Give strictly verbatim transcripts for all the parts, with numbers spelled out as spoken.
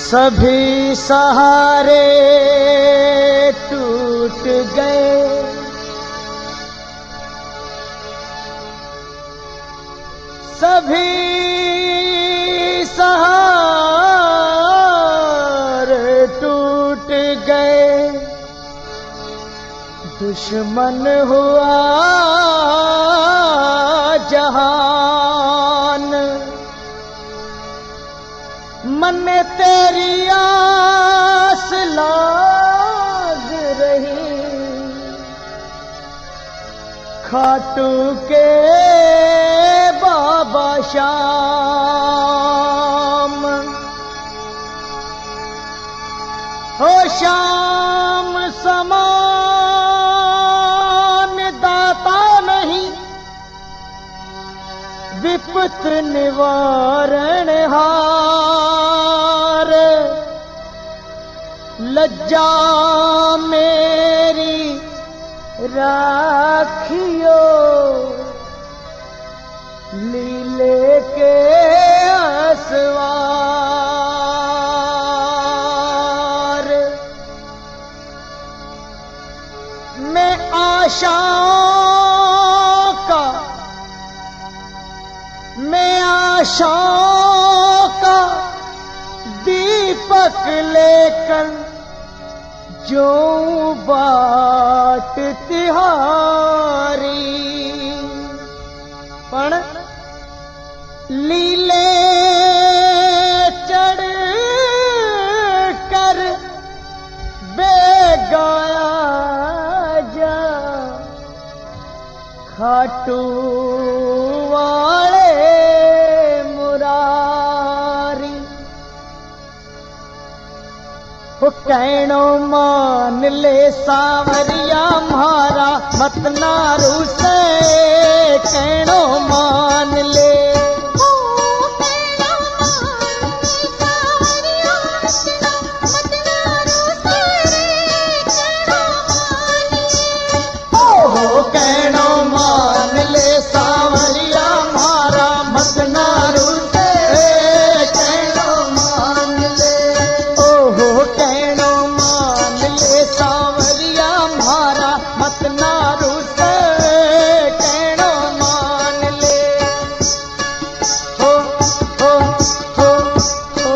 सभी सहारे टूट गए, सभी सहारे टूट गए, दुश्मन हुआ जहान। मन तेरी आस लाग रही, खाटू के बाबा श्याम। हो श्याम समान दाता नहीं, विपत निवारण हार। लज्जा मेरी राखियो, लीले के असवार। मैं आशाओं का, मैं आशाओं का दीपक लेकर जो बाट तिहारी। पण लीले चढ़ कर बेगाया जा, खाटू वाले मुरारी। वो कहनो मान ले सावरिया म्हारा, मत नारू से कहनो मान ले। कहनो मान ले सावरिया म्हारा, मत नारू से कहनो मान ले। ओहो कहनो मान ले सावरिया म्हारा, मत नारू से कहनो मान ले। हो हो हो हो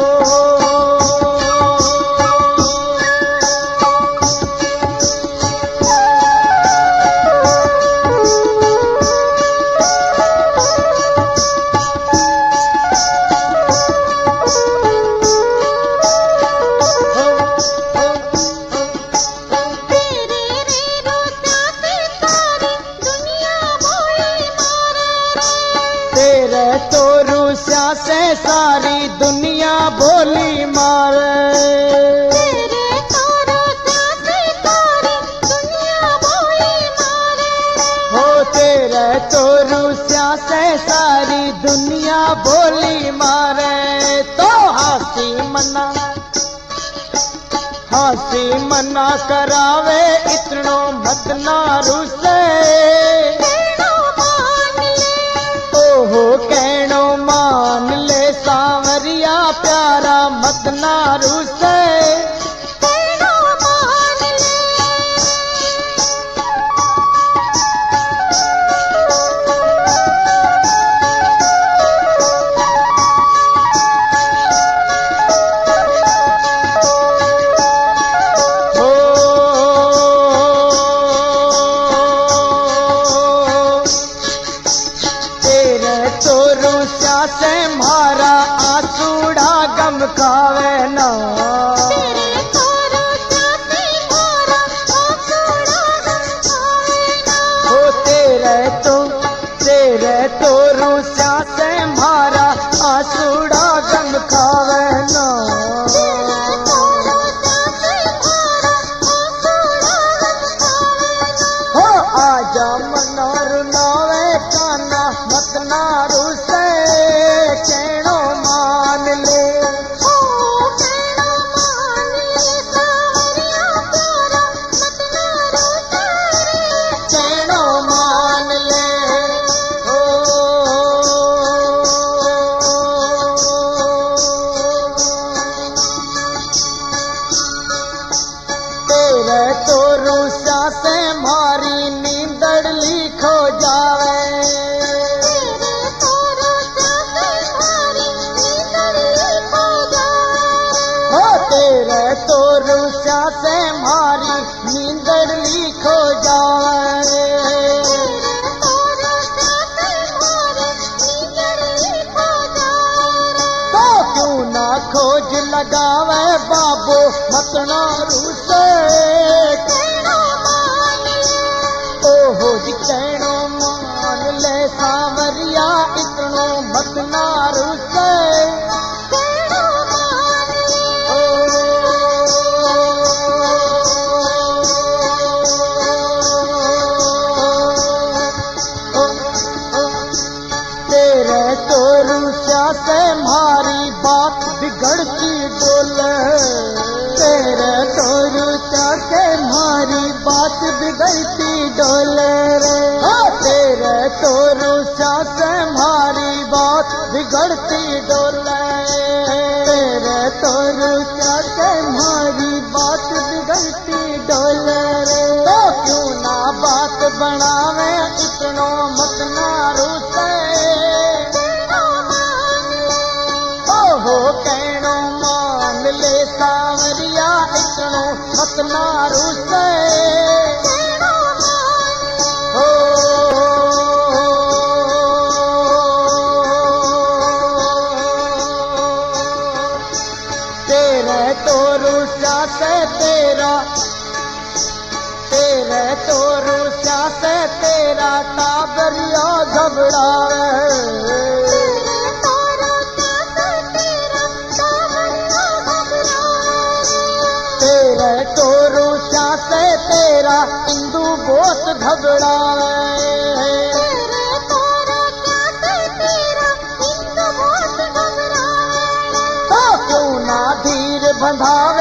तो रूसिया से सारी दुनिया बोली मारे। तेरे तो रूसिया से सारी दुनिया बोली मारे। हो तेरे तो रूसिया से सारी दुनिया बोली मारे। तो हासी मना, हासी मना करावे, इतनो मत नारू से। ओहो कहनो मान ले सावरिया प्यारा, मत नारू से कहनो मान ले। हो तो रूसिया से म्हारा आसूड़ा गम खावे ना। तेरे तो रूसिया से म्हारा आसूड़ा गम खावे ना। हो तेरे तो तेरे तो रूसिया से म्हारा आसूड़ा गम खावे ना। तेरे तो रूसिया से म्हारा आसूड़ा गम खावे ना। हो आजा मनोर नावे काना, मत नारू से कहनो मान ले। खोज लगावे बाबो मतना रूसे ओहो जी कहनो मान ले सांवरिया इतनो मतना रूसे से मारी बात बिगड़ती डोले तेरे तो रुचा से मारी बात बिगड़ती डोले रे तेरे तो रुचा से मारी बात बिगड़ती डोले तेरे तो रुचा से मारी बात बिगड़ती डोले रे तो क्यों ना बात बनावे इतनो मत ना रूसे हो कहनो मान ले सांवरिया इतनो मतना रूसे हो तेरे तो रूसा से तेरा तेरे तो रूसा से तेरा टाबरिया घबरावे तेरे तो रूसा से तेरा इंदू बहुत घबरावे तो क्यों ना धीर बंधावे